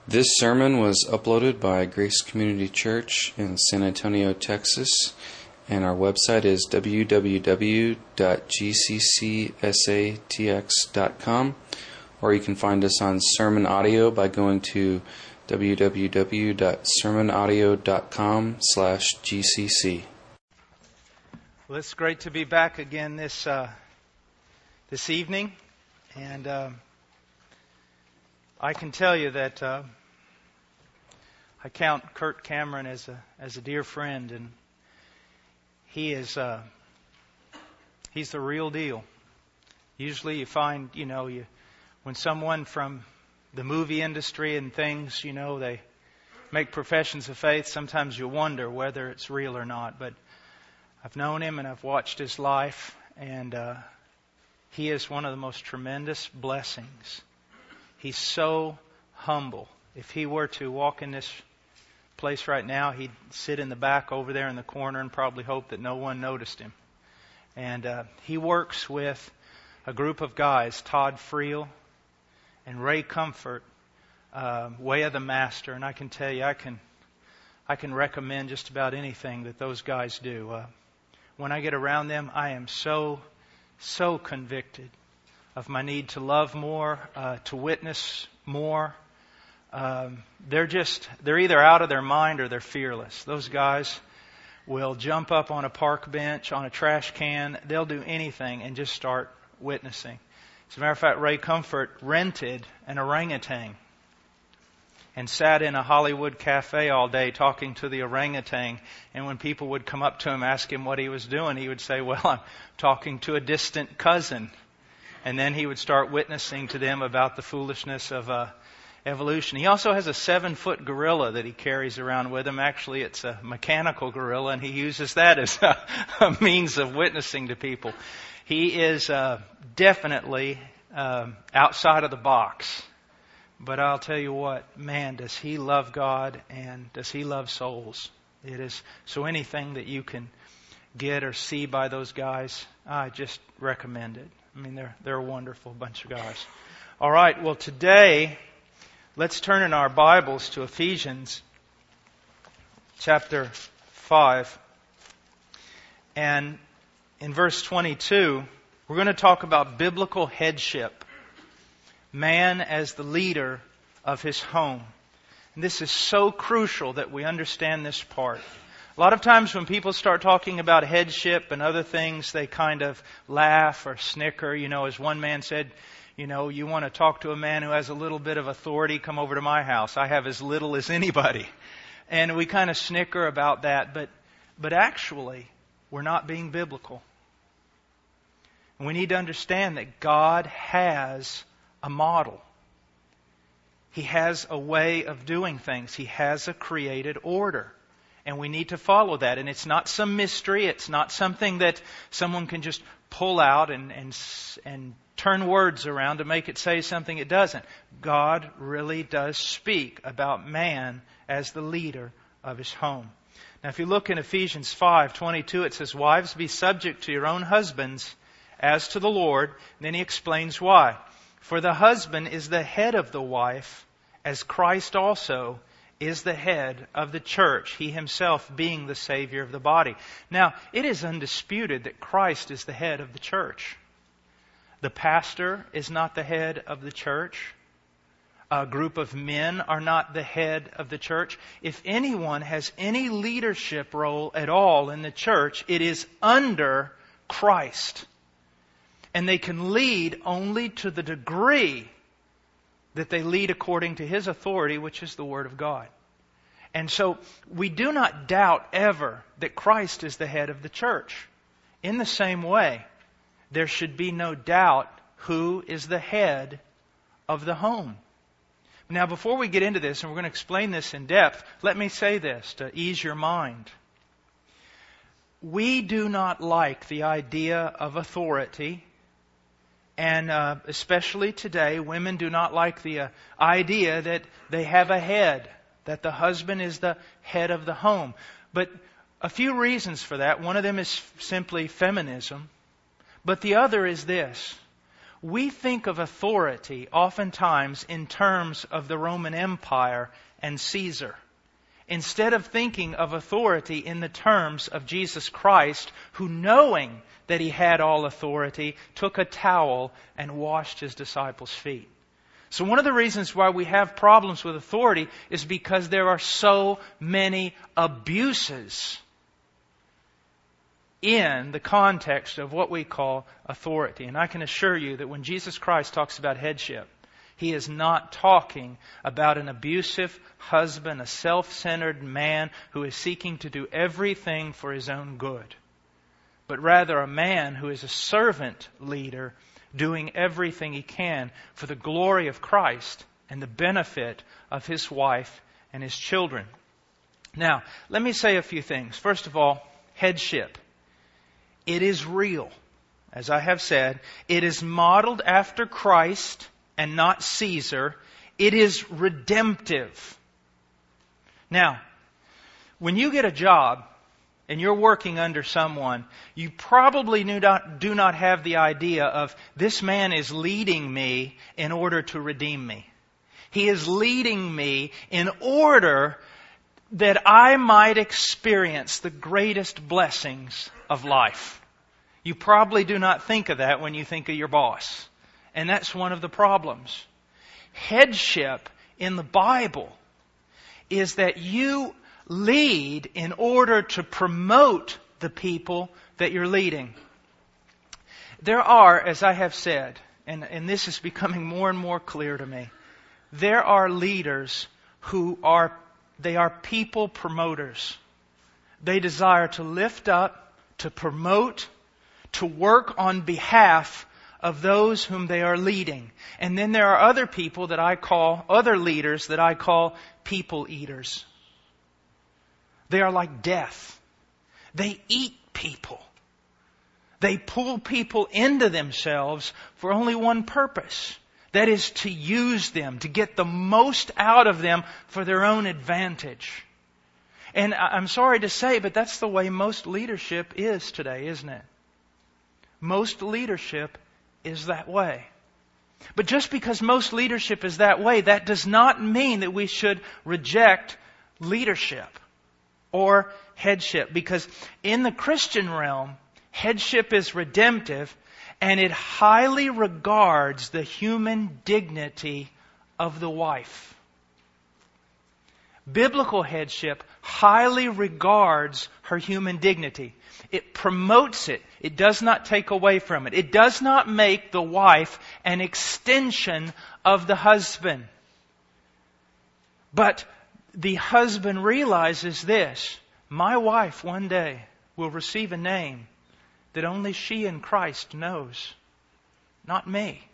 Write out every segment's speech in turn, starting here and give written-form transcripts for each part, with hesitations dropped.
This sermon was uploaded by Grace Community Church in San Antonio, Texas, and our website is www.gccsatx.com, or you can find us on Sermon Audio by going to www.sermonaudio.com/GCC. Well, it's great to be back again this evening, and I can tell you that I count Kurt Cameron as a dear friend, and he's the real deal. Usually, you find when someone from the movie industry and things, they make professions of faith. Sometimes you wonder whether it's real or not. But I've known him and I've watched his life, and he is one of the most tremendous blessings. He's so humble. If he were to walk in this place right now, he'd sit in the back over there in the corner and probably hope that no one noticed him. And he works with a group of guys, Todd Friel and Ray Comfort, Way of the Master. And I can tell you, I can recommend just about anything that those guys do. When I get around them, I am so convicted of my need to love more, to witness more. They're either out of their mind or they're fearless. Those guys will jump up on a park bench, on a trash can. They'll do anything and just start witnessing. As a matter of fact, Ray Comfort rented an orangutan and sat in a Hollywood cafe all day talking to the orangutan. And when people would come up to him, ask him what he was doing, he would say, "Well, I'm talking to a distant cousin." And then he would start witnessing to them about the foolishness of evolution. He also has a 7-foot gorilla that he carries around with him. Actually, it's a mechanical gorilla, and he uses that as a means of witnessing to people. He is definitely outside of the box. But I'll tell you what, man, does he love God and does he love souls. It is so anything that you can get or see by those guys, I just recommend it. I mean, they're a wonderful bunch of guys. All right, well, today, let's turn in our Bibles to Ephesians chapter 5. And in verse 22, we're going to talk about biblical headship. Man as the leader of his home. And this is so crucial that we understand this part. A lot of times when people start talking about headship and other things, they kind of laugh or snicker. As one man said, you want to talk to a man who has a little bit of authority, come over to my house. I have as little as anybody. And we kind of snicker about that. But actually, we're not being biblical. And we need to understand that God has a model. He has a way of doing things. He has a created order. And we need to follow that. And it's not some mystery. It's not something that someone can just pull out and turn words around to make it say something it doesn't. God really does speak about man as the leader of his home. Now if you look in Ephesians 5:22, it says, "Wives, be subject to your own husbands as to the Lord." And then he explains why. "For the husband is the head of the wife, as Christ also is the head of the church, he himself being the Savior of the body." Now, it is undisputed that Christ is the head of the church. The pastor is not the head of the church. A group of men are not the head of the church. If anyone has any leadership role at all in the church, it is under Christ. And they can lead only to the degree that they lead according to His authority, which is the Word of God. And so we do not doubt ever that Christ is the head of the church. In the same way, there should be no doubt who is the head of the home. Now, before we get into this, and we're going to explain this in depth, let me say this to ease your mind. We do not like the idea of authority. And especially today, women do not like the idea that they have a head, that the husband is the head of the home. But a few reasons for that. One of them is simply feminism. But the other is this. we think of authority oftentimes in terms of the Roman Empire and Caesar, instead of thinking of authority in the terms of Jesus Christ, who, knowing that He had all authority, took a towel and washed His disciples' feet. So one of the reasons why we have problems with authority is because there are so many abuses in the context of what we call authority. And I can assure you that when Jesus Christ talks about headship, He is not talking about an abusive husband, a self-centered man who is seeking to do everything for his own good, but rather a man who is a servant leader doing everything he can for the glory of Christ and the benefit of his wife and his children. Now, let me say a few things. First of all, headship. It is real. As I have said, it is modeled after Christ and not Caesar. It is redemptive. Now, when you get a job and you're working under someone, you probably do not have the idea of, this man is leading me in order to redeem me. He is leading me in order that I might experience the greatest blessings of life. You probably do not think of that when you think of your boss. And that's one of the problems. Headship in the Bible is that you lead in order to promote the people that you're leading. There are, as I have said, and this is becoming more and more clear to me, there are leaders who are people promoters. They desire to lift up, to promote, to work on behalf of those whom they are leading. And then there are other people that I call, other leaders that I call people eaters. They are like death. They eat people. They pull people into themselves for only one purpose. That is to use them, to get the most out of them for their own advantage. And I'm sorry to say, but that's the way most leadership is today, isn't it? Most leadership is that way. But just because most leadership is that way, that does not mean that we should reject leadership or headship. Because in the Christian realm, headship is redemptive and it highly regards the human dignity of the wife. Biblical headship highly regards her human dignity. It promotes it. It does not take away from it. It does not make the wife an extension of the husband. But the husband realizes this: my wife one day will receive a name that only she and Christ knows, not me.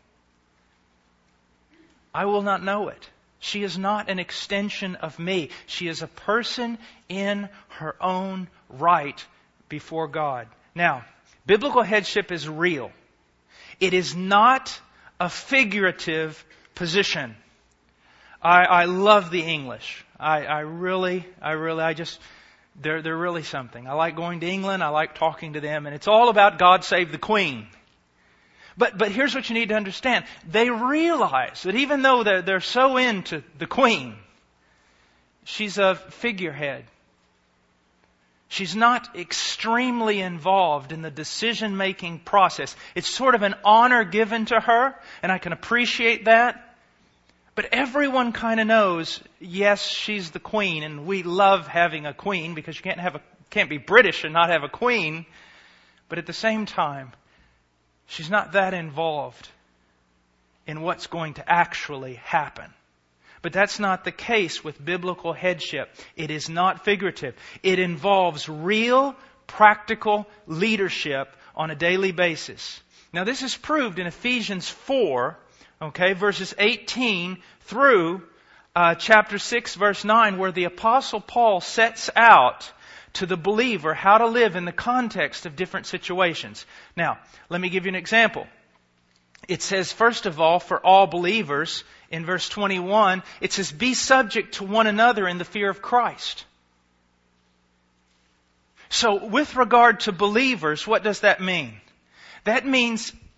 I will not know it. She is not an extension of me. She is a person in her own right before God. Now, biblical headship is real. It is not a figurative position. I love the English. They're really something. I like going to England. I like talking to them. And it's all about God save the Queen. But here's what you need to understand. They realize that even though they're so into the Queen, she's a figurehead. She's not extremely involved in the decision-making process. It's sort of an honor given to her, and I can appreciate that. But everyone kind of knows, yes, she's the queen, and we love having a queen because you can't be British and not have a queen. But at the same time, she's not that involved in what's going to actually happen. But that's not the case with biblical headship. It is not figurative. It involves real, practical leadership on a daily basis. Now this is proved in Ephesians 4, verses 18 through chapter 6, verse 9, where the Apostle Paul sets out to the believer how to live in the context of different situations. Now, let me give you an example. It says, first of all, for all believers, in verse 21, it says, be subject to one another in the fear of Christ. So, with regard to believers, what does that mean? That means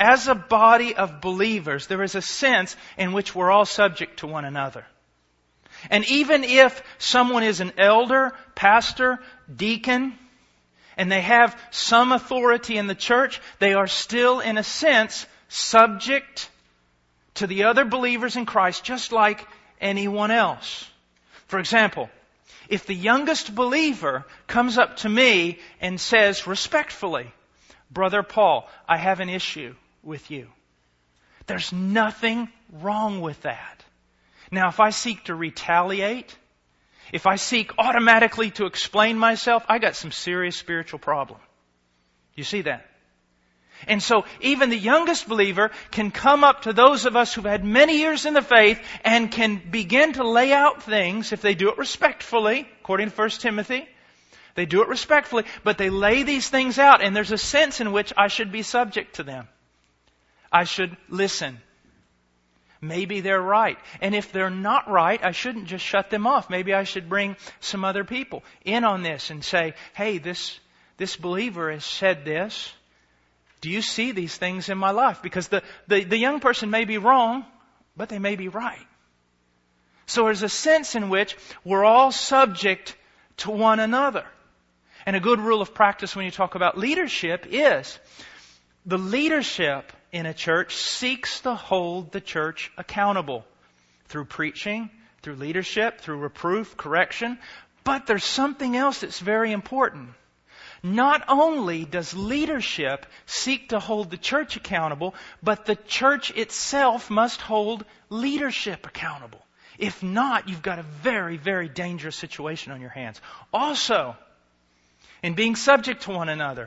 as a body of believers, there is a sense in which we're all subject to one another. And even if someone is an elder, pastor, deacon, and they have some authority in the church, they are still, in a sense, subject to the other believers in Christ, just like anyone else. For example, if the youngest believer comes up to me and says respectfully, "Brother Paul, I have an issue with you," there's nothing wrong with that. Now, if I seek to retaliate, if I seek automatically to explain myself, I got some serious spiritual problem. You see that? And so even the youngest believer can come up to those of us who've had many years in the faith and can begin to lay out things, if they do it respectfully, according to 1 Timothy. They do it respectfully, but they lay these things out, and there's a sense in which I should be subject to them. I should listen. Maybe they're right. And if they're not right, I shouldn't just shut them off. Maybe I should bring some other people in on this and say, "Hey, this believer has said this. Do you see these things in my life?" Because the young person may be wrong, but they may be right. So there's a sense in which we're all subject to one another. And a good rule of practice when you talk about leadership is the leadership in a church seeks to hold the church accountable through preaching, through leadership, through reproof, correction. But there's something else that's very important. Not only does leadership seek to hold the church accountable, but the church itself must hold leadership accountable. If not, you've got a very, very dangerous situation on your hands. Also, in being subject to one another,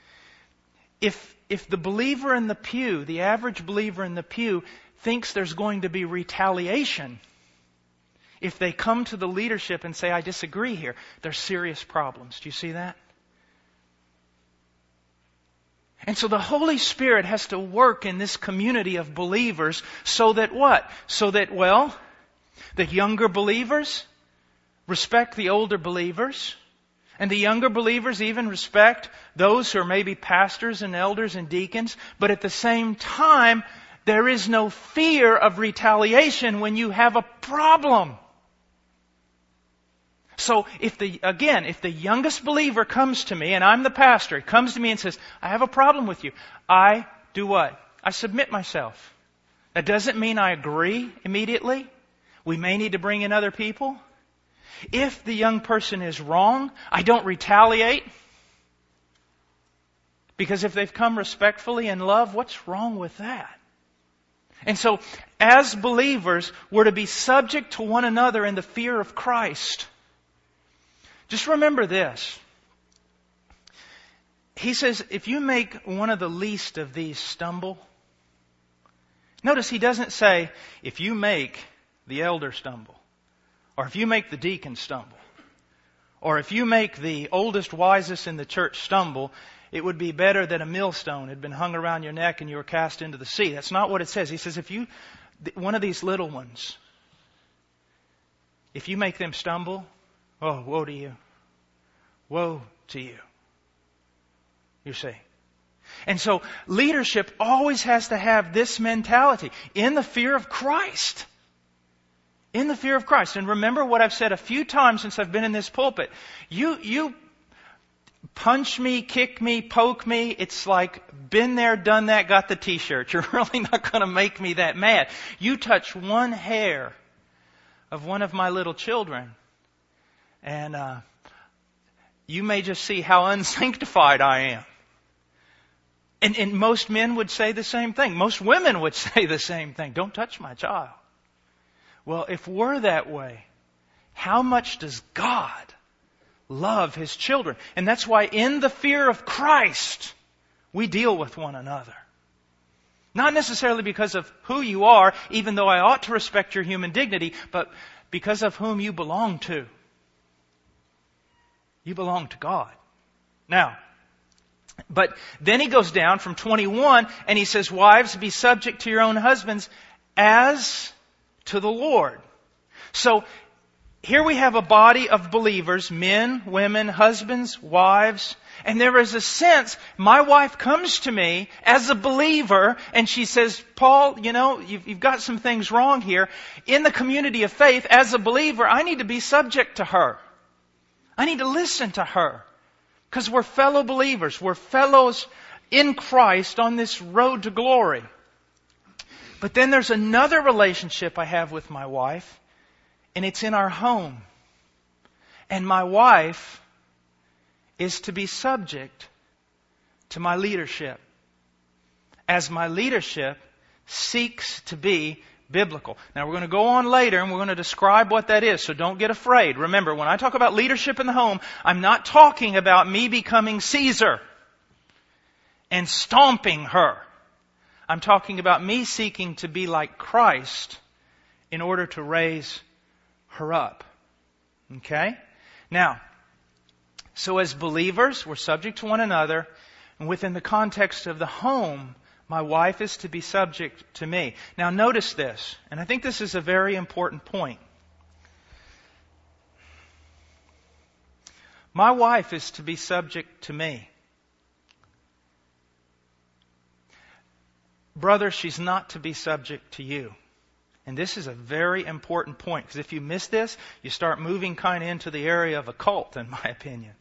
if the believer in the pew, the average believer in the pew, thinks there's going to be retaliation, if they come to the leadership and say, "I disagree here," there's serious problems. Do you see that? And so the Holy Spirit has to work in this community of believers so that what? So that, the younger believers respect the older believers. And the younger believers even respect those who are maybe pastors and elders and deacons. But at the same time, there is no fear of retaliation when you have a problem. So if the youngest believer comes to me, and I'm the pastor, he comes to me and says, "I have a problem with you," I do what? I submit myself. That doesn't mean I agree immediately. We may need to bring in other people. If the young person is wrong, I don't retaliate. Because if they've come respectfully in love, what's wrong with that? And so, as believers, we're to be subject to one another in the fear of Christ. Just remember this. He says, if you make one of the least of these stumble, notice he doesn't say, if you make the elder stumble, or if you make the deacon stumble, or if you make the oldest, wisest in the church stumble, it would be better that a millstone had been hung around your neck and you were cast into the sea. That's not what it says. He says, one of these little ones, if you make them stumble, oh, woe to you. Woe to you. You see. And so leadership always has to have this mentality in the fear of Christ. In the fear of Christ. And remember what I've said a few times since I've been in this pulpit. You punch me, kick me, poke me. It's like, been there, done that, got the t-shirt. You're really not going to make me that mad. You touch one hair of one of my little children, and you may just see how unsanctified I am. And most men would say the same thing. Most women would say the same thing. Don't touch my child. Well, if we're that way, how much does God love His children? And that's why in the fear of Christ, we deal with one another. Not necessarily because of who you are, even though I ought to respect your human dignity, but because of whom you belong to. You belong to God. Now, but then he goes down from 21 and he says, "Wives, be subject to your own husbands as to the Lord." So here we have a body of believers, men, women, husbands, wives, And there is a sense, my wife comes to me as a believer and she says, Paul, you've got some things wrong here. In the community of faith, as a believer, I need to be subject to her. I need to listen to her. Because we're fellow believers. We're fellows in Christ on this road to glory. But then there's another relationship I have with my wife, and it's in our home. And my wife is to be subject to my leadership, as my leadership seeks to be biblical. Now we're going to go on later and we're going to describe what that is, so don't get afraid. Remember, when I talk about leadership in the home, I'm not talking about me becoming Caesar and stomping her. I'm talking about me seeking to be like Christ in order to raise her up. Okay? Now, so as believers, we're subject to one another, and within the context of the home, my wife is to be subject to me. Now notice this, and I think this is a very important point. My wife is to be subject to me. Brother, she's not to be subject to you. And this is a very important point, because if you miss this, you start moving kind of into the area of a cult, in my opinion.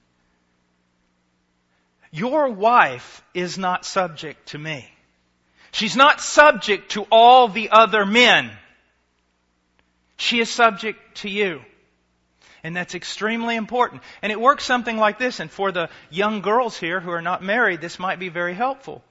Your wife is not subject to me. She's not subject to all the other men. She is subject to you. And that's extremely important. And it works something like this, and for the young girls here who are not married, this might be very helpful.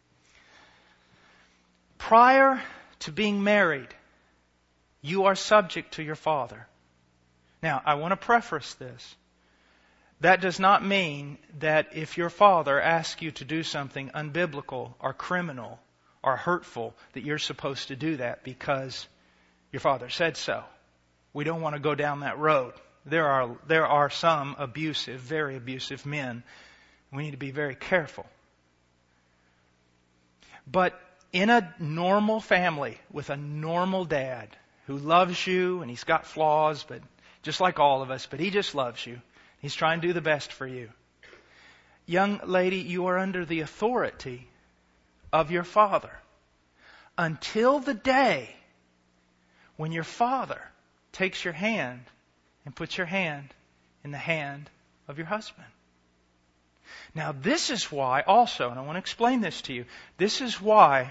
Prior to being married, you are subject to your father. Now, I want to preface this. That does not mean that if your father asks you to do something unbiblical or criminal or hurtful, that you're supposed to do that because your father said so. We don't want to go down that road. There are some abusive, very abusive men. We need to be very careful. But in a normal family with a normal dad who loves you, and he's got flaws, but just like all of us, but he just loves you. He's trying to do the best for you. Young lady, you are under the authority of your father until the day when your father takes your hand and puts your hand in the hand of your husband. Now this is why also, and I want to explain this to you, this is why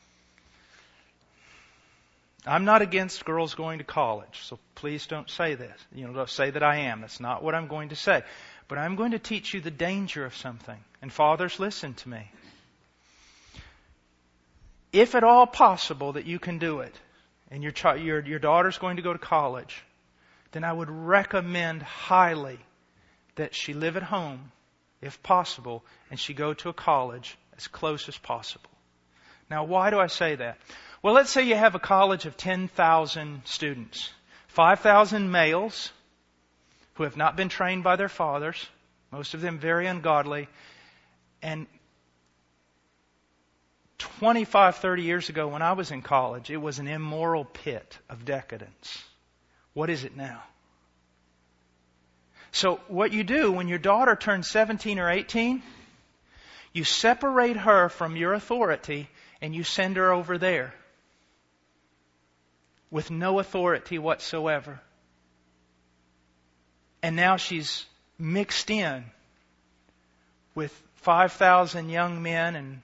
I'm not against girls going to college, so please don't say this. Don't say that I am. That's not what I'm going to say. But I'm going to teach you the danger of something. And fathers, listen to me. If at all possible that you can do it, and your daughter's going to go to college, then I would recommend highly that she live at home, if possible, and she go to a college as close as possible. Now, why do I say that? Well, let's say you have a college of 10,000 students. 5,000 males who have not been trained by their fathers, most of them very ungodly, and 25, 30 years ago when I was in college, it was an immoral pit of decadence. What is it now? So what you do when your daughter turns 17 or 18, you separate her from your authority and you send her over there with no authority whatsoever. And now she's mixed in with 5,000 young men and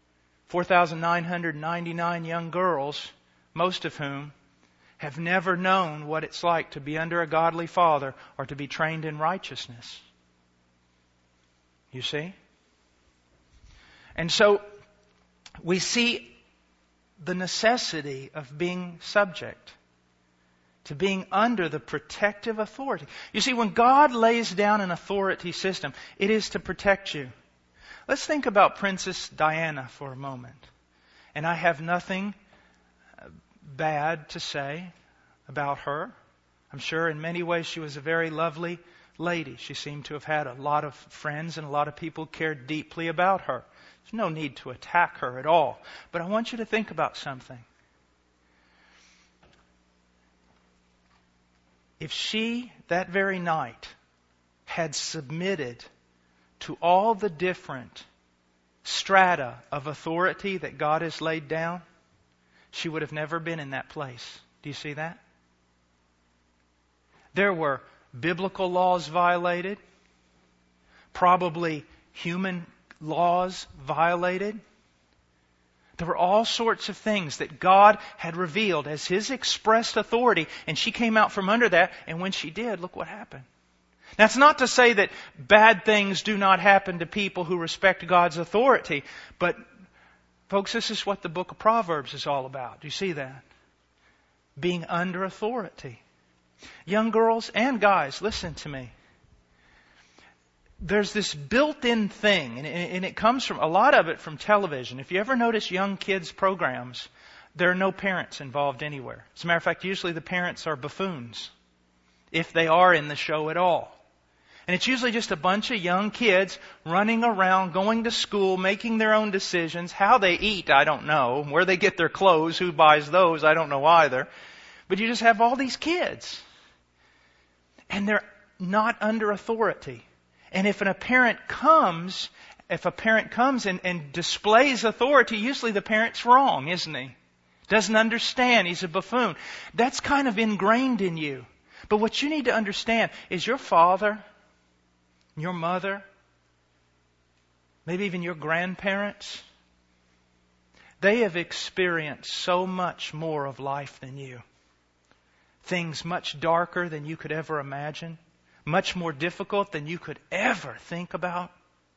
4,999 young girls, most of whom have never known what it's like to be under a godly father or to be trained in righteousness. You see? And so we see the necessity of being subject, to being under the protective authority. You see, when God lays down an authority system, it is to protect you. Let's think about Princess Diana for a moment. And I have nothing bad to say about her. I'm sure in many ways she was a very lovely lady. She seemed to have had a lot of friends and a lot of people cared deeply about her. There's no need to attack her at all. But I want you to think about something. If she, that very night, had submitted to all the different strata of authority that God has laid down, she would have never been in that place. Do you see that? There were biblical laws violated, probably human laws violated. There were all sorts of things that God had revealed as His expressed authority, and she came out from under that, and when she did, look what happened. That's not to say that bad things do not happen to people who respect God's authority, but folks, this is what the book of Proverbs is all about. Do you see that? Being under authority. Young girls and guys, listen to me. There's this built-in thing, and it comes from, a lot of it from television. If you ever notice young kids' programs, there are no parents involved anywhere. As a matter of fact, usually the parents are buffoons, if they are in the show at all. And it's usually just a bunch of young kids running around, going to school, making their own decisions. How they eat, I don't know. Where they get their clothes, who buys those, I don't know either. But you just have all these kids. And they're not under authority. And if a parent comes and displays authority, usually the parent's wrong, isn't he? Doesn't understand. He's a buffoon. That's kind of ingrained in you. But what you need to understand is your father, your mother, maybe even your grandparents, they have experienced so much more of life than you. Things much darker than you could ever imagine. Much more difficult than you could ever think about.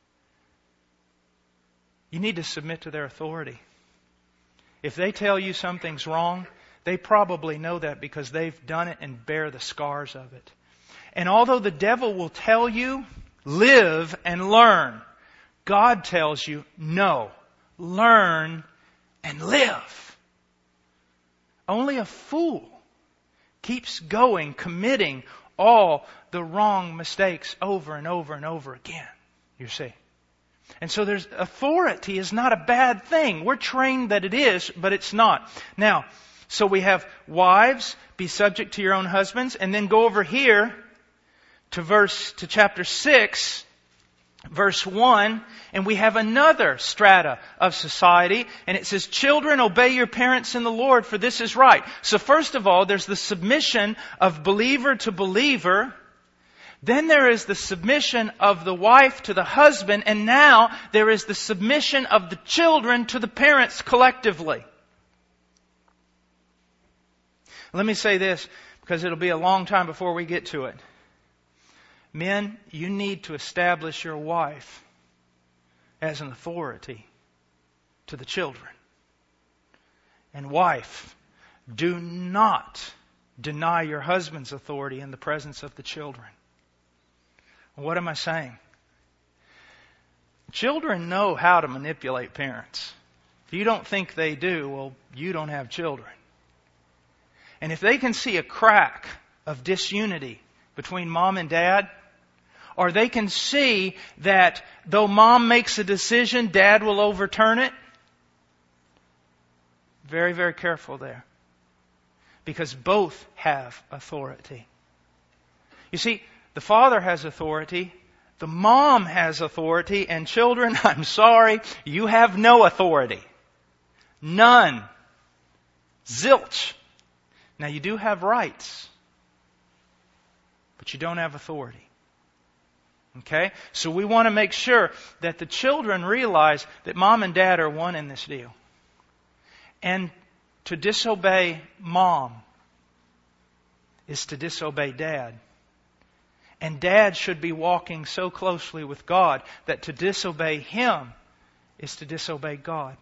You need to submit to their authority. If they tell you something's wrong, they probably know that because they've done it and bear the scars of it. And although the devil will tell you, live and learn, God tells you, no, learn and live. Only a fool keeps going, committing all the wrong mistakes over and over and over again. You see. And so there's authority is not a bad thing. We're trained that it is, but it's not. Now, so we have wives, be subject to your own husbands, and then go over here to chapter 6, verse 1, and we have another strata of society, and it says, children, obey your parents in the Lord, for this is right. So first of all, there's the submission of believer to believer. Then there is the submission of the wife to the husband, and now there is the submission of the children to the parents collectively. Let me say this, because it'll be a long time before we get to it. Men, you need to establish your wife as an authority to the children. And wife, do not deny your husband's authority in the presence of the children. What am I saying? Children know how to manipulate parents. If you don't think they do, well, you don't have children. And if they can see a crack of disunity between mom and dad, or they can see that though mom makes a decision, dad will overturn it, very, very careful there. Because both have authority. You see, the father has authority, the mom has authority, and children, I'm sorry, you have no authority. None. Zilch. Now you do have rights, but you don't have authority. Okay? So we want to make sure that the children realize that mom and dad are one in this deal. And to disobey mom is to disobey dad. And dad should be walking so closely with God that to disobey him is to disobey God.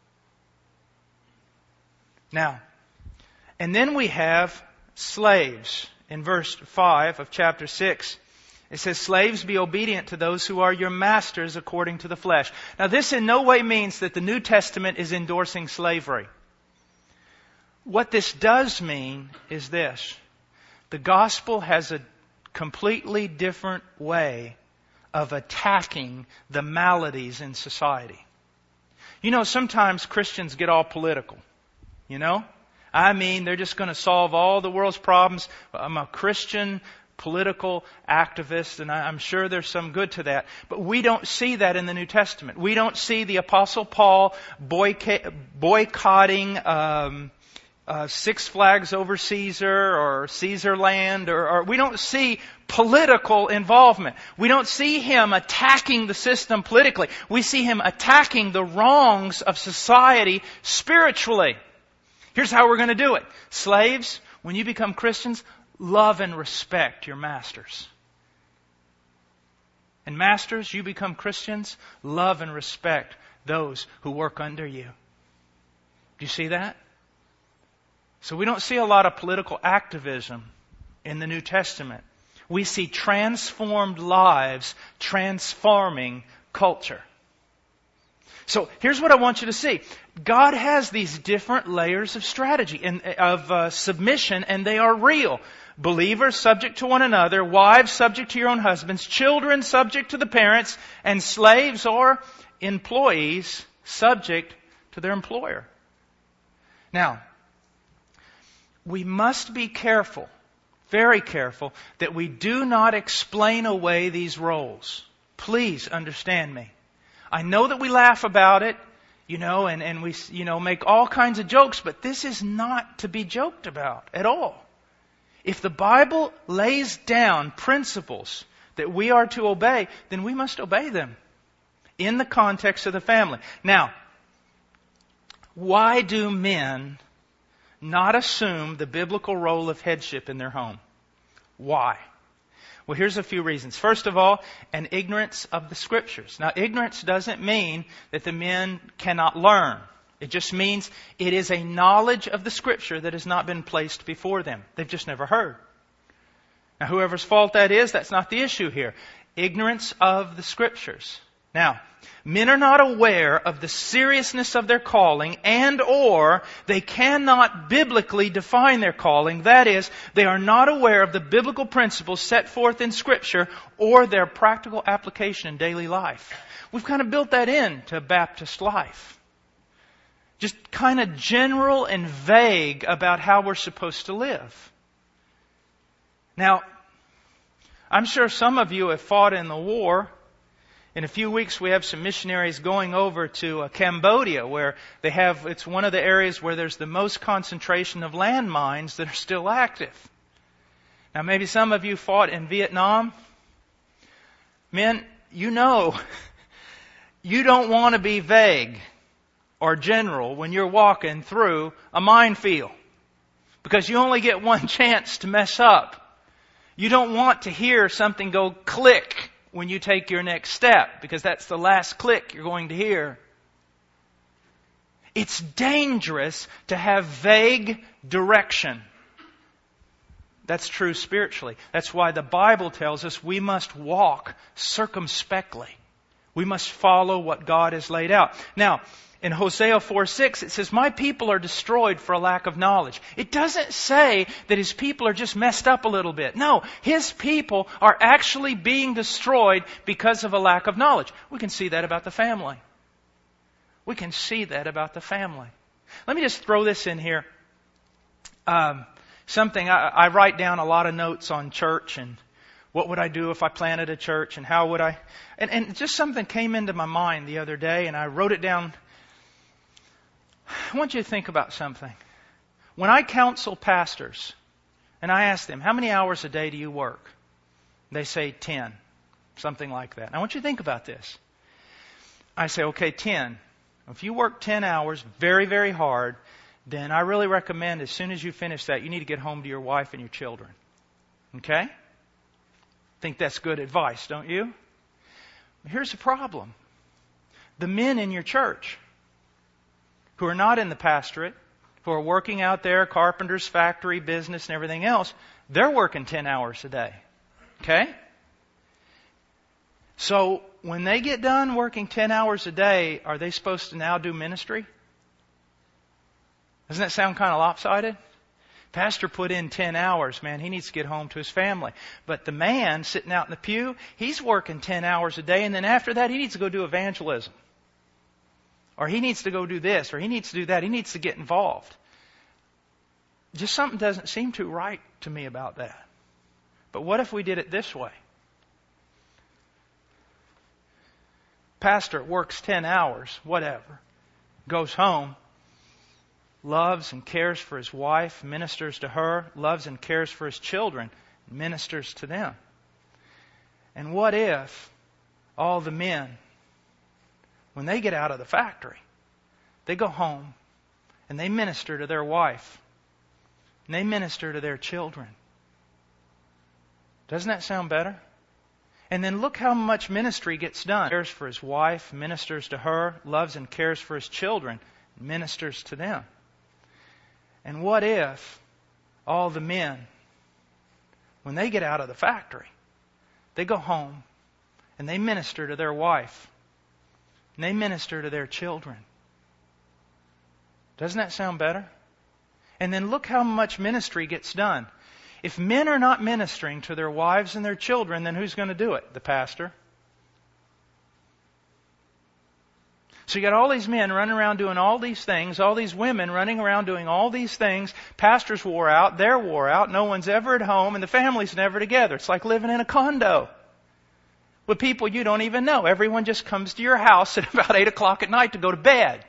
Now, and then we have slaves. In verse 5 of chapter 6, it says, slaves, be obedient to those who are your masters according to the flesh. Now, this in no way means that the New Testament is endorsing slavery. What this does mean is this. The gospel has a completely different way of attacking the maladies in society. You know, sometimes Christians get all political. You know? I mean, they're just going to solve all the world's problems. I'm a Christian. political activists, and I'm sure there's some good to that. But we don't see that in the New Testament. We don't see the Apostle Paul boycotting Six Flags Over Caesar or Caesar Land, or we don't see political involvement. We don't see him attacking the system politically. We see him attacking the wrongs of society spiritually. Here's how we're going to do it. Slaves, when you become Christians, love and respect your masters. And masters, you become Christians, love and respect those who work under you. Do you see that? So we don't see a lot of political activism in the New Testament. We see transformed lives transforming culture. So here's what I want you to see. God has these different layers of strategy and of submission, and they are real. Believers subject to one another, wives subject to your own husbands, children subject to the parents, and slaves or employees subject to their employer. Now, we must be careful, very careful, that we do not explain away these roles. Please understand me. I know that we laugh about it, and we, make all kinds of jokes, but this is not to be joked about at all. If the Bible lays down principles that we are to obey, then we must obey them in the context of the family. Now, why do men not assume the biblical role of headship in their home? Why? Well, here's a few reasons. First of all, an ignorance of the Scriptures. Now, ignorance doesn't mean that the men cannot learn. It just means it is a knowledge of the Scripture that has not been placed before them. They've just never heard. Now, whoever's fault that is, that's not the issue here. Ignorance of the Scriptures. Now, men are not aware of the seriousness of their calling, and or they cannot biblically define their calling. That is, they are not aware of the biblical principles set forth in Scripture or their practical application in daily life. We've kind of built that into Baptist life. Just kind of general and vague about how we're supposed to live. Now, I'm sure some of you have fought in the war. In a few weeks, we have some missionaries going over to Cambodia, where it's one of the areas where there's the most concentration of landmines that are still active. Now, maybe some of you fought in Vietnam. Men, you don't want to be vague or general when you're walking through a minefield, because you only get one chance to mess up. You don't want to hear something go click when you take your next step, because that's the last click you're going to hear. It's dangerous to have vague direction. That's true spiritually. That's why the Bible tells us we must walk circumspectly. We must follow what God has laid out. Now, in Hosea 4:6, it says, "My people are destroyed for a lack of knowledge." It doesn't say that His people are just messed up a little bit. No, His people are actually being destroyed because of a lack of knowledge. We can see that about the family. We can see that about the family. Let me just throw this in here. Something I write down a lot of notes on church and what would I do if I planted a church and how would I... And just something came into my mind the other day and I wrote it down. I want you to think about something. When I counsel pastors and I ask them, how many hours a day do you work? They say 10, something like that. I want you to think about this. I say, okay, 10. If you work 10 hours very, very hard, then I really recommend as soon as you finish that, you need to get home to your wife and your children. Okay? Think that's good advice, don't you? Here's the problem. The men in your church who are not in the pastorate, who are working out there, carpenters, factory, business, and everything else, they're working 10 hours a day. Okay? So, when they get done working 10 hours a day, are they supposed to now do ministry? Doesn't that sound kind of lopsided? Pastor put in 10 hours, man, he needs to get home to his family. But the man sitting out in the pew, he's working 10 hours a day, and then after that, he needs to go do evangelism. Or he needs to go do this, or he needs to do that. He needs to get involved. Just something doesn't seem too right to me about that. But what if we did it this way? Pastor works 10 hours, whatever, goes home, loves and cares for his wife, ministers to her, loves and cares for his children, ministers to them. And what if all the men, when they get out of the factory, they go home and they minister to their wife and they minister to their children? Doesn't that sound better? And then look how much ministry gets done. Cares for his wife, ministers to her, loves and cares for his children, ministers to them. And what if all the men, when they get out of the factory, they go home and they minister to their wife and they minister to their children? Doesn't that sound better? And then look how much ministry gets done. If men are not ministering to their wives and their children, then who's going to do it? The pastor. So you got all these men running around doing all these things, all these women running around doing all these things. Pastors wore out, they're wore out, no one's ever at home, and the family's never together. It's like living in a condo with people you don't even know. Everyone just comes to your house at about 8 o'clock at night to go to bed.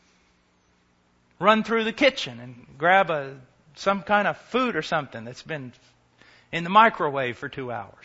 Run through the kitchen and grab some kind of food or something that's been in the microwave for 2 hours.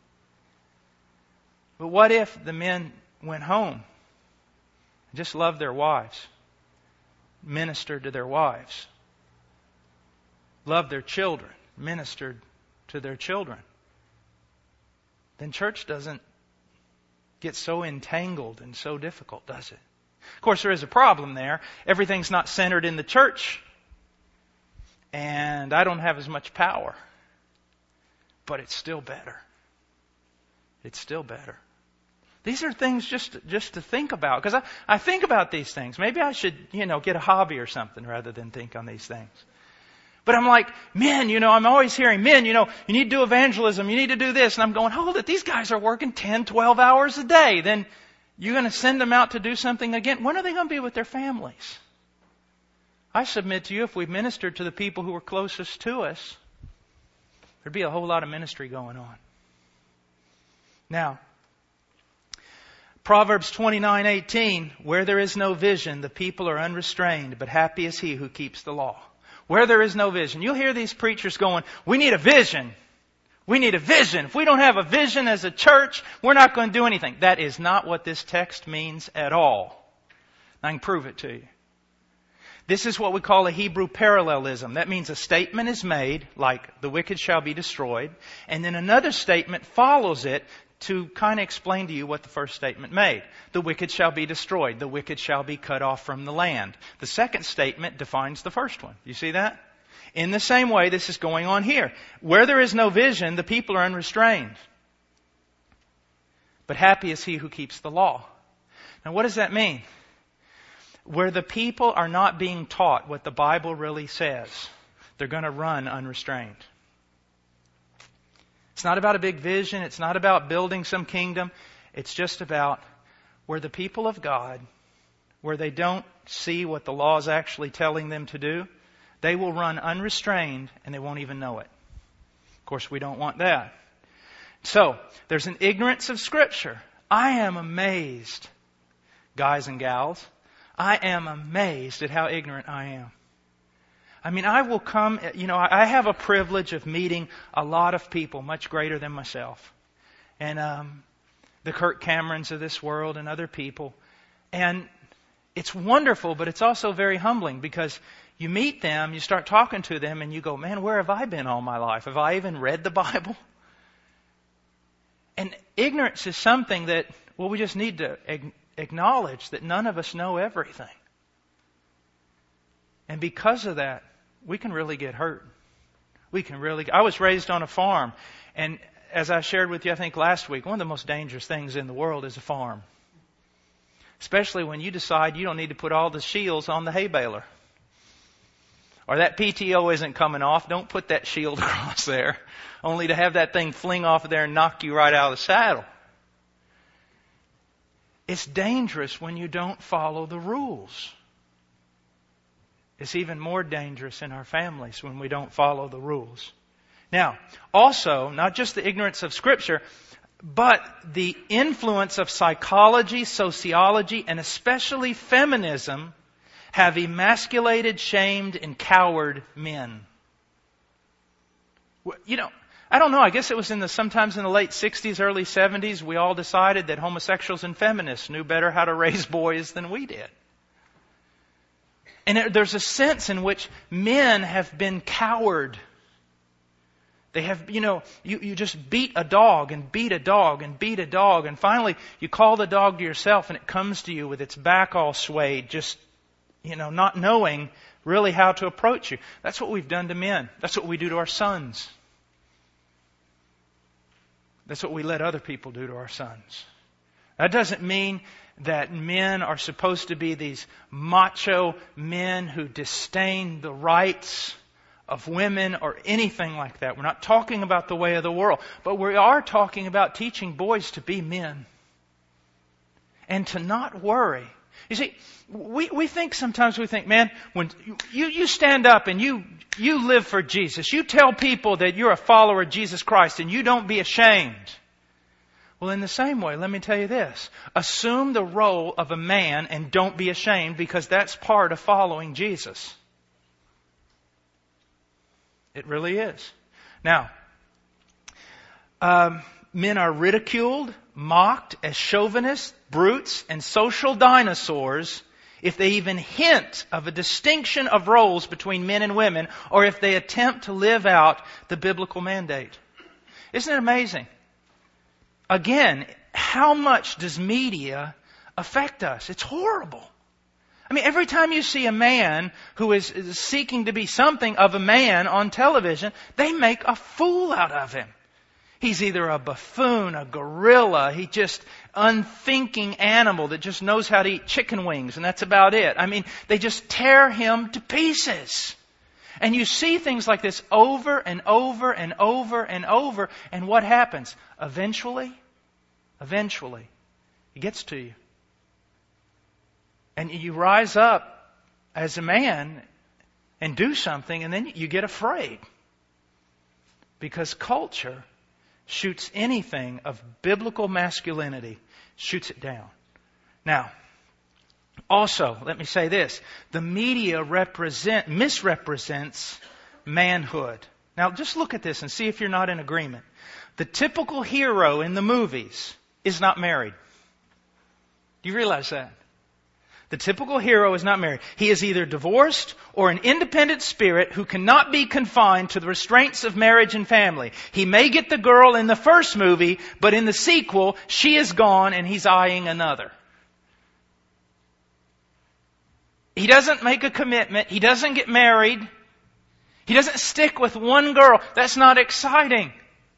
But what if the men went home and just loved their wives, ministered to their wives, loved their children, ministered to their children? Then church doesn't get so entangled and so difficult, does it? Of course, there is a problem there. Everything's not centered in the church. And I don't have as much power. But it's still better. It's still better. These are things just to think about. Because I think about these things. Maybe I should, get a hobby or something rather than think on these things. But I'm like, men, I'm always hearing, men, you need to do evangelism. You need to do this. And I'm going, hold it. These guys are working 10, 12 hours a day. Then you're going to send them out to do something again. When are they going to be with their families? I submit to you, if we ministered to the people who were closest to us, there'd be a whole lot of ministry going on. Now, Proverbs 29:18, where there is no vision, the people are unrestrained, but happy is he who keeps the law. Where there is no vision. You'll hear these preachers going, we need a vision. We need a vision. If we don't have a vision as a church, we're not going to do anything. That is not what this text means at all. I can prove it to you. This is what we call a Hebrew parallelism. That means a statement is made, like the wicked shall be destroyed, and then another statement follows it to kind of explain to you what the first statement made. The wicked shall be destroyed. The wicked shall be cut off from the land. The second statement defines the first one. You see that? In the same way, this is going on here. Where there is no vision, the people are unrestrained. But happy is he who keeps the law. Now, what does that mean? Where the people are not being taught what the Bible really says, they're going to run unrestrained. It's not about a big vision. It's not about building some kingdom. It's just about where the people of God, where they don't see what the law is actually telling them to do, they will run unrestrained and they won't even know it. Of course, we don't want that. So, there's an ignorance of Scripture. I am amazed, guys and gals. I am amazed at how ignorant I am. I mean, I will come, I have a privilege of meeting a lot of people much greater than myself. And the Kirk Camerons of this world and other people. And it's wonderful, but it's also very humbling because you meet them, you start talking to them, and you go, man, where have I been all my life? Have I even read the Bible? And ignorance is something that, we just need to acknowledge that none of us know everything. And because of that, we can really get hurt. I was raised on a farm, and as I shared with you, I think last week, one of the most dangerous things in the world is a farm. Especially when you decide you don't need to put all the shields on the hay baler. Or that PTO isn't coming off, don't put that shield across there, only to have that thing fling off of there and knock you right out of the saddle. It's dangerous when you don't follow the rules. It's even more dangerous in our families when we don't follow the rules. Now, also, not just the ignorance of Scripture, but the influence of psychology, sociology, and especially feminism have emasculated, shamed, and cowed men. I don't know, I guess it was sometimes in the late 60s, early 70s, we all decided that homosexuals and feminists knew better how to raise boys than we did. And there's a sense in which men have been cowed. They have, you just beat a dog and beat a dog and beat a dog, and finally you call the dog to yourself and it comes to you with its back all swayed, just, not knowing really how to approach you. That's what we've done to men. That's what we do to our sons. That's what we let other people do to our sons. That doesn't mean that men are supposed to be these macho men who disdain the rights of women or anything like that. We're not talking about the way of the world, but we are talking about teaching boys to be men and to not worry. You see, we think sometimes, man, when you stand up and you live for Jesus, you tell people that you're a follower of Jesus Christ and you don't be ashamed. Well, in the same way, let me tell you this. Assume the role of a man and don't be ashamed, because that's part of following Jesus. It really is. Now, men are ridiculed, mocked as chauvinists, brutes, and social dinosaurs if they even hint of a distinction of roles between men and women, or if they attempt to live out the biblical mandate. Isn't it amazing? Again, how much does media affect us? It's horrible. I mean, every time you see a man who is seeking to be something of a man on television, they make a fool out of him. He's either a buffoon, a gorilla, he just unthinking animal that just knows how to eat chicken wings, and that's about it. I mean, they just tear him to pieces. And you see things like this over and over and over and over, and what happens? Eventually, it gets to you. And you rise up as a man and do something, and then you get afraid. Because culture shoots anything of biblical masculinity, shoots it down. Now, also, let me say this. The media misrepresents manhood. Now, just look at this and see if you're not in agreement. The typical hero in the movies is not married. Do you realize that? The typical hero is not married. He is either divorced or an independent spirit who cannot be confined to the restraints of marriage and family. He may get the girl in the first movie, but in the sequel, she is gone and he's eyeing another. He doesn't make a commitment. He doesn't get married. He doesn't stick with one girl. That's not exciting.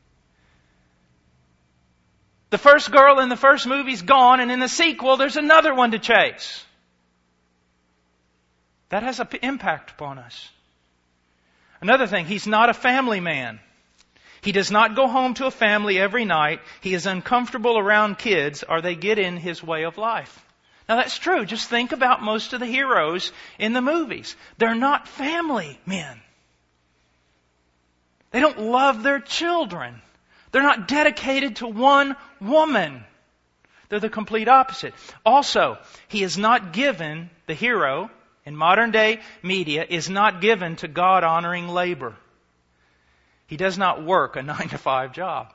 The first girl in the first movie's gone, and in the sequel, there's another one to chase. That has an impact upon us. Another thing, he's not a family man. He does not go home to a family every night. He is uncomfortable around kids, or they get in his way of life. Now that's true. Just think about most of the heroes in the movies. They're not family men. They don't love their children. They're not dedicated to one woman. They're the complete opposite. Also, he is not given, the hero in modern day media, is not given to God-honoring labor. He does not work a 9-to-5 job.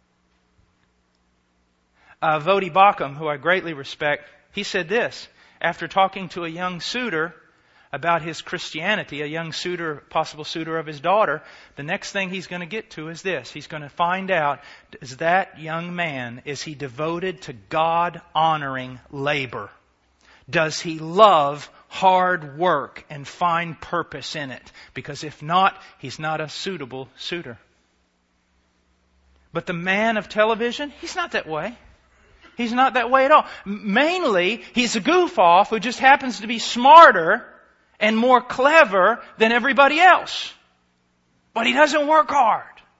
Voddie Baucham, who I greatly respect, he said this after talking to a young suitor about his Christianity, a young suitor, possible suitor of his daughter. The next thing he's going to get to is this. He's going to find out, is that young man, is he devoted to God-honoring labor? Does he love hard work and find purpose in it? Because if not, he's not a suitable suitor. But the man of television, he's not that way. He's not that way at all. Mainly, he's a goof-off who just happens to be smarter and more clever than everybody else. But he doesn't work hard.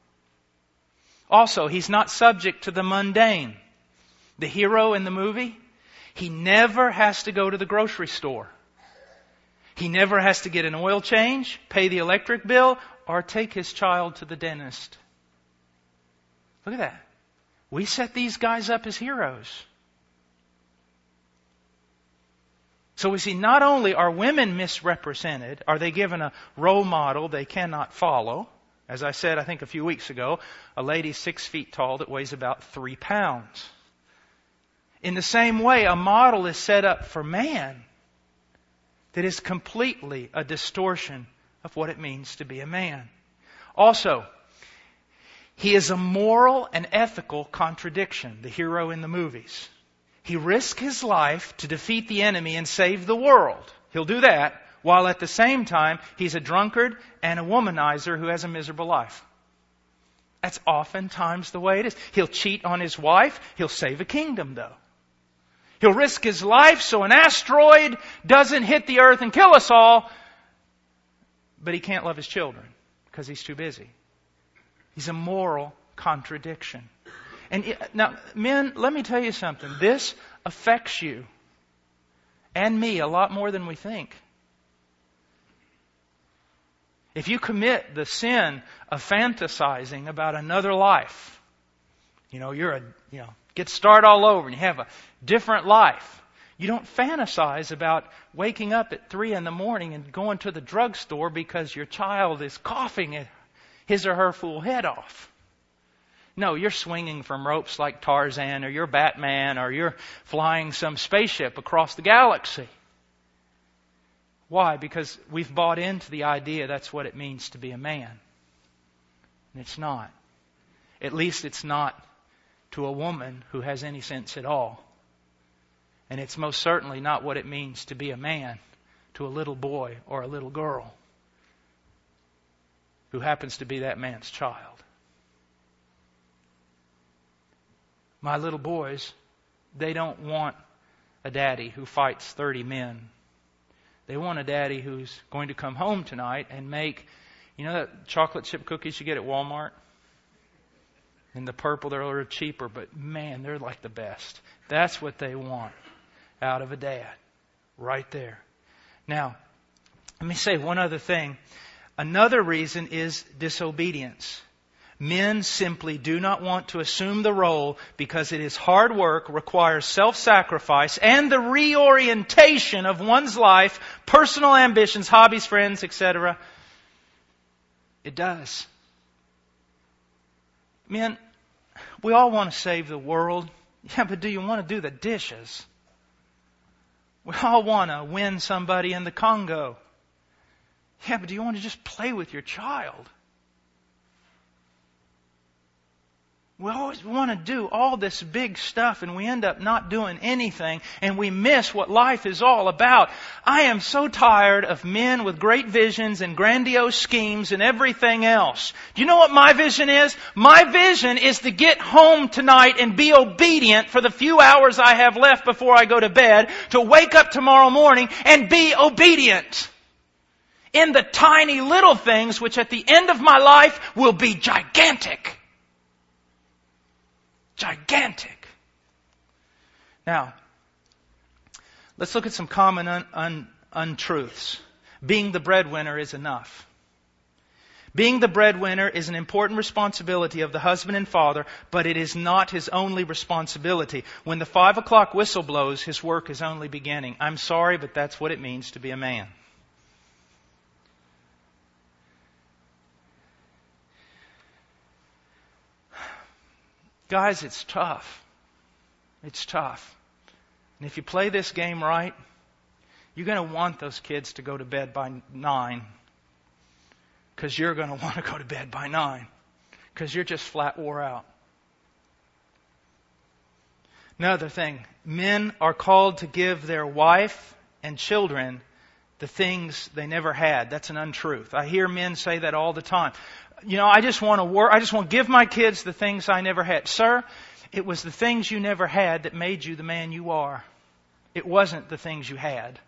Also, he's not subject to the mundane. The hero in the movie, he never has to go to the grocery store. He never has to get an oil change, pay the electric bill, or take his child to the dentist. Look at that. We set these guys up as heroes. So we see not only are women misrepresented, are they given a role model they cannot follow. As I said, I think a few weeks ago, a lady 6 feet tall that weighs about 3 pounds. In the same way, a model is set up for man that is completely a distortion of what it means to be a man. Also, he is a moral and ethical contradiction, the hero in the movies. He risks his life to defeat the enemy and save the world. He'll do that, while at the same time, he's a drunkard and a womanizer who has a miserable life. That's oftentimes the way it is. He'll cheat on his wife. He'll save a kingdom, though. He'll risk his life so an asteroid doesn't hit the earth and kill us all. But he can't love his children because he's too busy. He's a moral contradiction. And now, men, let me tell you something. This affects you and me a lot more than we think. If you commit the sin of fantasizing about another life, get start all over and you have a different life. You don't fantasize about waking up at 3 a.m. and going to the drugstore because your child is coughing his or her full head off. No, you're swinging from ropes like Tarzan, or you're Batman, or you're flying some spaceship across the galaxy. Why? Because we've bought into the idea that's what it means to be a man. And it's not. At least it's not to a woman who has any sense at all. And it's most certainly not what it means to be a man to a little boy or a little girl who happens to be that man's child. My little boys, they don't want a daddy who fights 30 men. They want a daddy who's going to come home tonight and make, that chocolate chip cookies you get at Walmart? In the purple, they're a little cheaper, but man, they're like the best. That's what they want out of a dad. Right there. Now, let me say one other thing. Another reason is disobedience. Men simply do not want to assume the role because it is hard work, requires self-sacrifice, and the reorientation of one's life, personal ambitions, hobbies, friends, etc. It does. Men, we all want to save the world. Yeah, but do you want to do the dishes? We all want to win somebody in the Congo. Yeah, but do you want to just play with your child? We always want to do all this big stuff and we end up not doing anything and we miss what life is all about. I am so tired of men with great visions and grandiose schemes and everything else. Do you know what my vision is? My vision is to get home tonight and be obedient for the few hours I have left before I go to bed, to wake up tomorrow morning and be obedient in the tiny little things which at the end of my life will be gigantic. Gigantic. Now, let's look at some common untruths. Being the breadwinner is enough. Being the breadwinner is an important responsibility of the husband and father, but it is not his only responsibility. When the 5 o'clock whistle blows, his work is only beginning. I'm sorry, but that's what it means to be a man. Guys, it's tough. It's tough. And if you play this game right, you're going to want those kids to go to bed by 9. Because you're going to want to go to bed by 9. Because you're just flat wore out. Another thing. Men are called to give their wife and children the things they never had. That's an untruth. I hear men say that all the time. I just want to work. I just want to give my kids the things I never had. Sir, it was the things you never had that made you the man you are. It wasn't the things you had.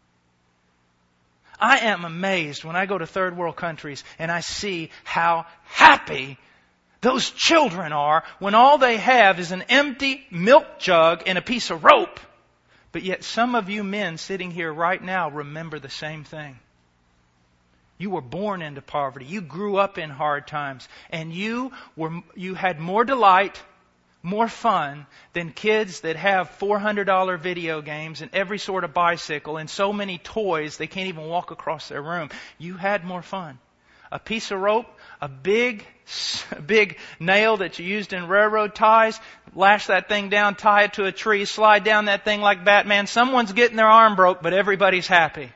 I am amazed when I go to third world countries and I see how happy those children are when all they have is an empty milk jug and a piece of rope. But yet some of you men sitting here right now remember the same thing. You were born into poverty. You grew up in hard times. And you had more delight, more fun than kids that have $400 video games and every sort of bicycle and so many toys they can't even walk across their room. You had more fun. A piece of rope, a big nail that you used in railroad ties, lash that thing down, tie it to a tree, slide down that thing like Batman. Someone's getting their arm broke, but everybody's happy.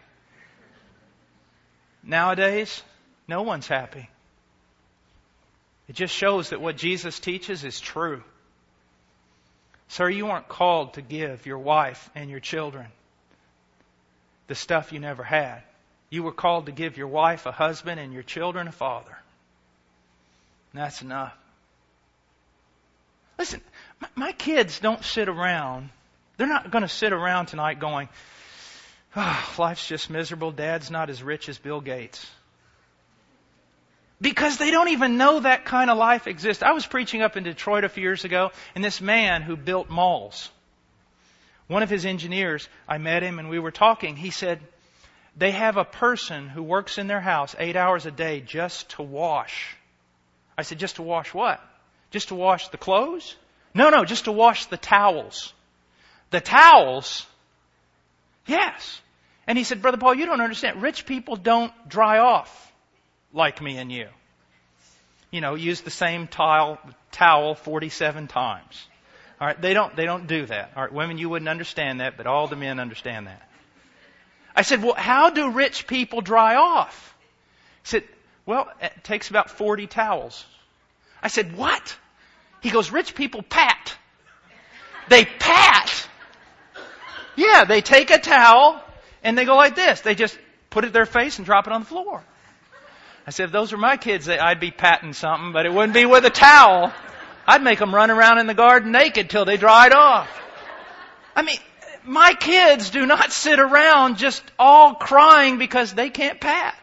Nowadays, no one's happy. It just shows that what Jesus teaches is true. Sir, you weren't called to give your wife and your children the stuff you never had. You were called to give your wife a husband and your children a father. And that's enough. Listen, my kids don't sit around. They're not going to sit around tonight going, oh, life's just miserable. Dad's not as rich as Bill Gates. Because they don't even know that kind of life exists. I was preaching up in Detroit a few years ago, and this man who built malls, one of his engineers, I met him and we were talking. He said, they have a person who works in their house 8 hours a day just to wash. I said, just to wash what? Just to wash the clothes? No, just to wash the towels. The towels? Yes. And he said, Brother Paul, you don't understand. Rich people don't dry off like me and you. You know, use the same towel 47 times. All right, they don't do that. All right, women, you wouldn't understand that, but all the men understand that. I said, well, how do rich people dry off? He said, well, it takes about 40 towels. I said, what? He goes, rich people pat. They pat. Yeah, they take a towel and they go like this. They just put it in their face and drop it on the floor. I said, if those were my kids, I'd be patting something, but it wouldn't be with a towel. I'd make them run around in the garden naked till they dried off. I mean, my kids do not sit around just all crying because they can't pat.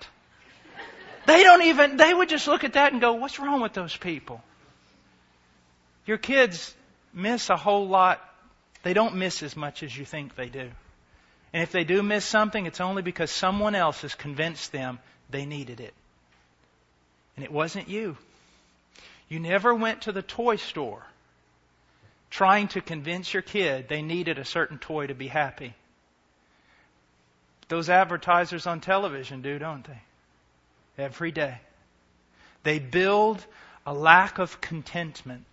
They would just look at that and go, what's wrong with those people? Your kids miss a whole lot. They don't miss as much as you think they do. And if they do miss something, it's only because someone else has convinced them they needed it. And it wasn't you. You never went to the toy store trying to convince your kid they needed a certain toy to be happy. Those advertisers on television do, don't they? Every day. They build a lack of contentment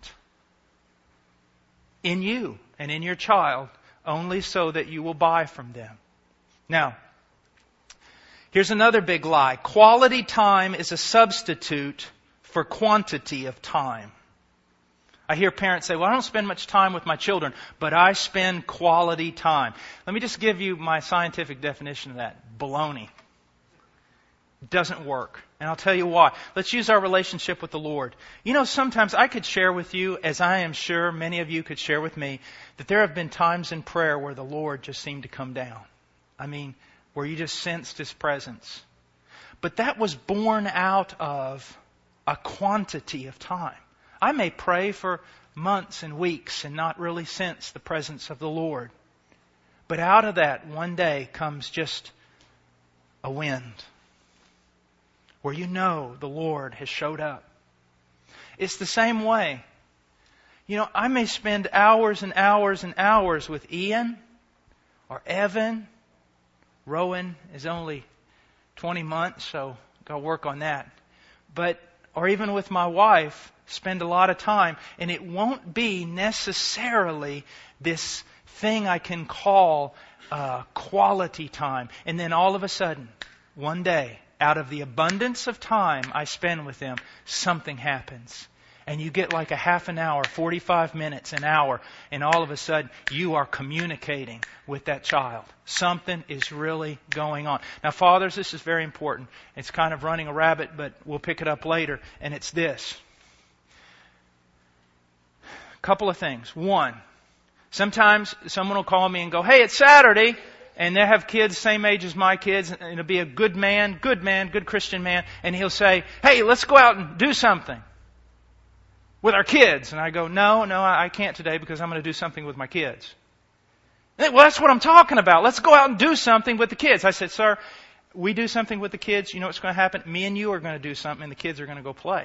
in you and in your child only so that you will buy from them. Now, here's another big lie. Quality time is a substitute for quantity of time. I hear parents say, well, I don't spend much time with my children, but I spend quality time. Let me just give you my scientific definition of that. Baloney. It doesn't work. And I'll tell you why. Let's use our relationship with the Lord. You know, sometimes I could share with you, as I am sure many of you could share with me, that there have been times in prayer where the Lord just seemed to come down. I mean, where you just sensed His presence. But that was born out of a quantity of time. I may pray for months and weeks and not really sense the presence of the Lord. But out of that, one day comes just a wind where you know the Lord has showed up. It's the same way. You know, I may spend hours and hours and hours with Ian or Evan. Rowan is only 20 months, so got to work on that. Or even with my wife, spend a lot of time. And it won't be necessarily this thing I can call quality time. And then all of a sudden, one day, out of the abundance of time I spend with them, something happens. And you get like a half an hour, 45 minutes, an hour, and all of a sudden you are communicating with that child. Something is really going on. Now, fathers, this is very important. It's kind of running a rabbit, but we'll pick it up later. And it's this. A couple of things. One, sometimes someone will call me and go, hey, it's Saturday. And they have kids same age as my kids. And it'll be a good Christian man. And he'll say, hey, let's go out and do something with our kids. And I go, no, I can't today because I'm going to do something with my kids. Well, that's what I'm talking about. Let's go out and do something with the kids. I said, sir, we do something with the kids, you know what's going to happen? Me and you are going to do something and the kids are going to go play.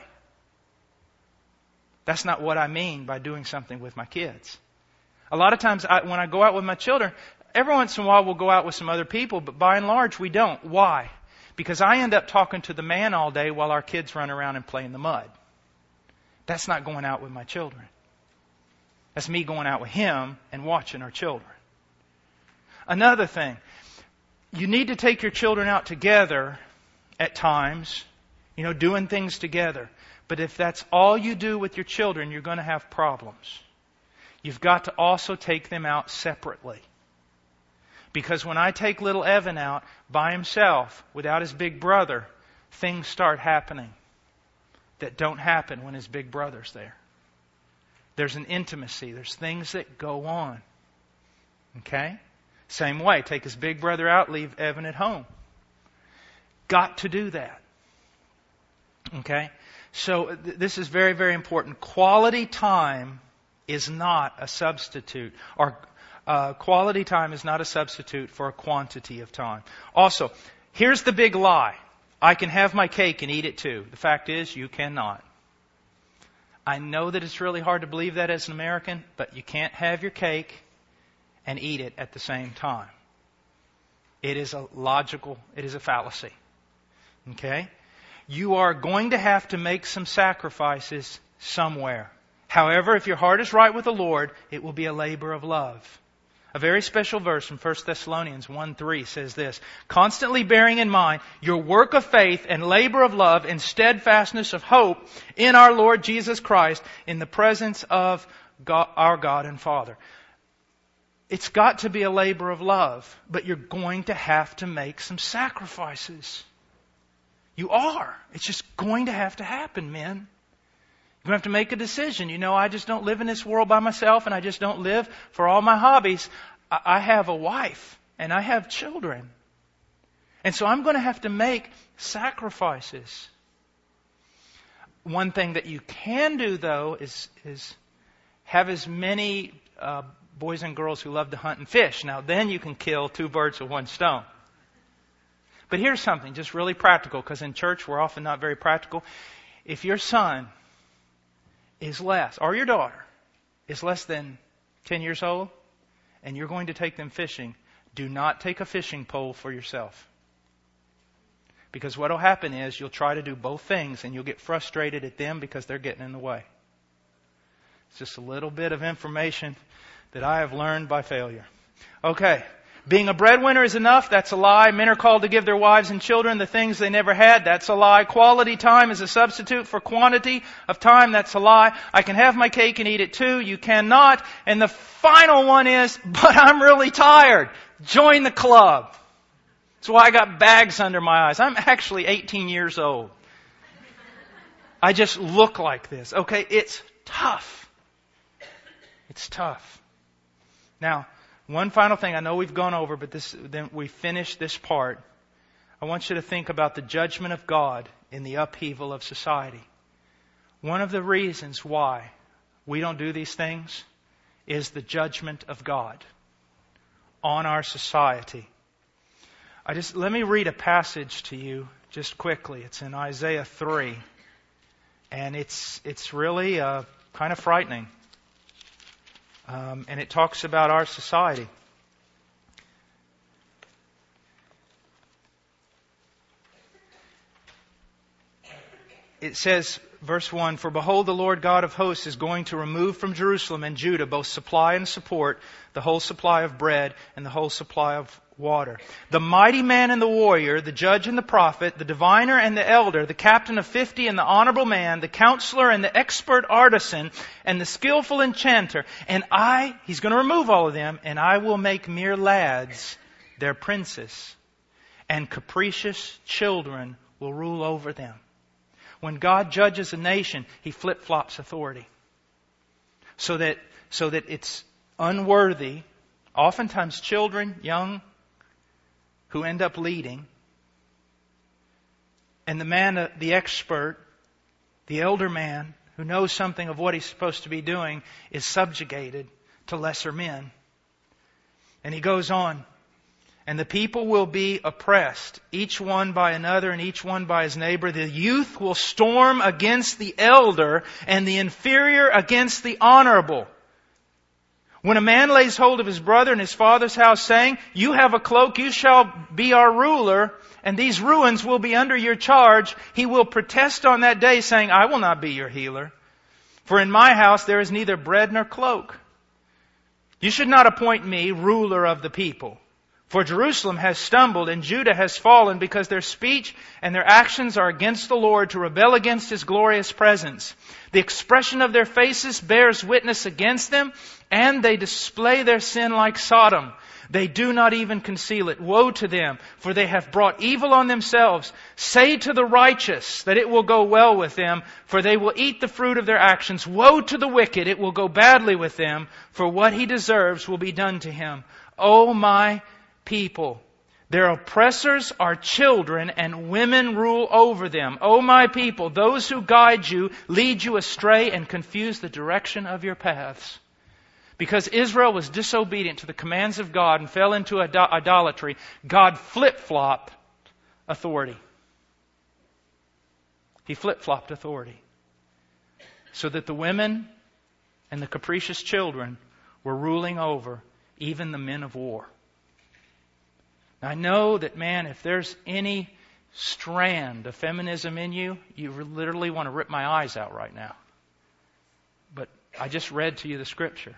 That's not what I mean by doing something with my kids. A lot of times when I go out with my children, every once in a while we'll go out with some other people, but by and large we don't. Why? Because I end up talking to the man all day while our kids run around and play in the mud. That's not going out with my children. That's me going out with him and watching our children. Another thing, you need to take your children out together at times, doing things together. But if that's all you do with your children, you're going to have problems. You've got to also take them out separately. Because when I take little Evan out by himself, without his big brother, things start happening that don't happen when his big brother's there. There's an intimacy. There's things that go on. Okay? Same way, take his big brother out, leave Evan at home. Got to do that. Okay? So this is very, very important. Quality time is not a substitute, or quality time is not a substitute for a quantity of time. Also, here's the big lie. I can have my cake and eat it too. The fact is, you cannot. I know that it's really hard to believe that as an American, but you can't have your cake and eat it at the same time. It is a fallacy. Okay? You are going to have to make some sacrifices somewhere. However, if your heart is right with the Lord, it will be a labor of love. A very special verse from 1 Thessalonians 1:3 says this: constantly bearing in mind your work of faith and labor of love and steadfastness of hope in our Lord Jesus Christ in the presence of God, our God and Father. It's got to be a labor of love, but you're going to have to make some sacrifices. You are. It's just going to have to happen, men. You're going to have to make a decision. I just don't live in this world by myself, and I just don't live for all my hobbies. I have a wife, and I have children. And so I'm going to have to make sacrifices. One thing that you can do, though, is have as many boys and girls who love to hunt and fish. Now, then you can kill two birds with one stone. But here's something just really practical, because in church we're often not very practical. If your son is less, or your daughter is less than 10 years old, and you're going to take them fishing, do not take a fishing pole for yourself. Because what will happen is you'll try to do both things, and you'll get frustrated at them because they're getting in the way. It's just a little bit of information that I have learned by failure. Okay. Being a breadwinner is enough. That's a lie. Men are called to give their wives and children the things they never had. That's a lie. Quality time is a substitute for quantity of time. That's a lie. I can have my cake and eat it too. You cannot. And the final one is, but I'm really tired. Join the club. That's why I got bags under my eyes. I'm actually 18 years old. I just look like this. Okay, it's tough. It's tough. Now, one final thing, I know we've gone over, but then we finish this part. I want you to think about the judgment of God in the upheaval of society. One of the reasons why we don't do these things is the judgment of God on our society. Let me read a passage to you just quickly. It's in Isaiah 3, and it's really kind of frightening. And it talks about our society. It says, verse 1, "For behold, the Lord God of hosts is going to remove from Jerusalem and Judah both supply and support, the whole supply of bread and the whole supply of water. The mighty man and the warrior, the judge and the prophet, the diviner and the elder, the captain of 50 and the honorable man, the counselor and the expert artisan, and the skillful enchanter. And he's going to remove all of them, and I will make mere lads their princes, and capricious children will rule over them." When God judges a nation, He flip-flops authority. So that it's unworthy, oftentimes children, young, who end up leading. And the man, the expert, the elder man, who knows something of what he's supposed to be doing, is subjugated to lesser men. And he goes on. And the people will be oppressed, each one by another and each one by his neighbor. The youth will storm against the elder and the inferior against the honorable. When a man lays hold of his brother in his father's house, saying, "You have a cloak, you shall be our ruler, and these ruins will be under your charge," he will protest on that day, saying, "I will not be your healer. For in my house there is neither bread nor cloak. You should not appoint me ruler of the people. For Jerusalem has stumbled and Judah has fallen, because their speech and their actions are against the Lord, to rebel against His glorious presence. The expression of their faces bears witness against them, and they display their sin like Sodom. They do not even conceal it. Woe to them, for they have brought evil on themselves. Say to the righteous that it will go well with them, for they will eat the fruit of their actions. Woe to the wicked, it will go badly with them, for what he deserves will be done to him. O my people, their oppressors are children, and women rule over them. O my people, those who guide you lead you astray and confuse the direction of your paths. Because Israel was disobedient to the commands of God and fell into idolatry, God flip-flopped authority. He flip-flopped authority. So that the women and the capricious children were ruling over even the men of war. Now, I know that, man, if there's any strand of feminism in you, you literally want to rip my eyes out right now. But I just read to you the Scripture.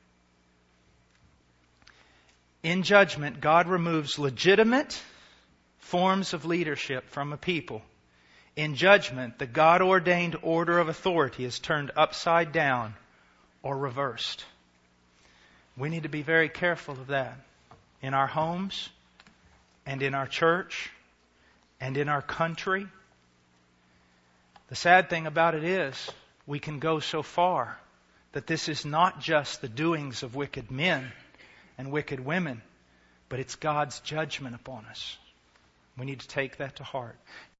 In judgment, God removes legitimate forms of leadership from a people. In judgment, the God-ordained order of authority is turned upside down or reversed. We need to be very careful of that in our homes and in our church and in our country. The sad thing about it is we can go so far that this is not just the doings of wicked men and wicked women, but it's God's judgment upon us. We need to take that to heart.